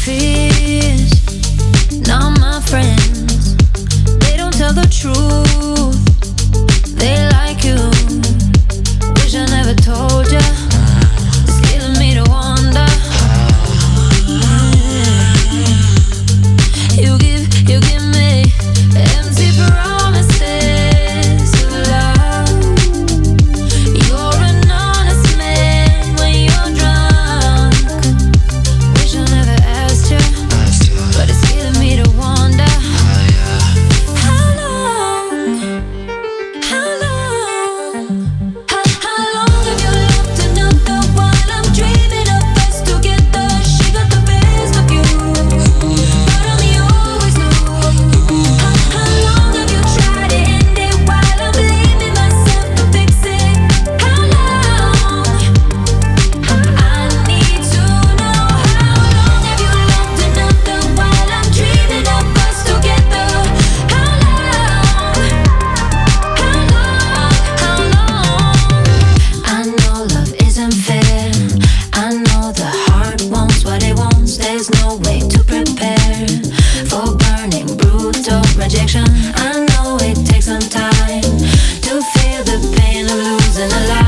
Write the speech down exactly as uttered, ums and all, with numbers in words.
fears, not my friends. They don't tell the truth. They like you. Wish I never told ya. It's killing me to wonder. You give, you give me empty promises of love. You're an honest man when you're drunk. Wish I never asked you, but it's killing me to wonder. How long, how long, how, how long have you loved another while I'm dreaming of us together? She got the best of you, but only you always knew. How, how long have you tried to end it while I'm blaming myself to fix it? How long? I need to know. How long have you loved another while I'm dreaming of us together? How long? How long? How long? I know love isn't fair. I know the heart wants what it wants. There's no way to prepare for burning, brutal rejection. I know it takes some time to feel the pain of losing a life.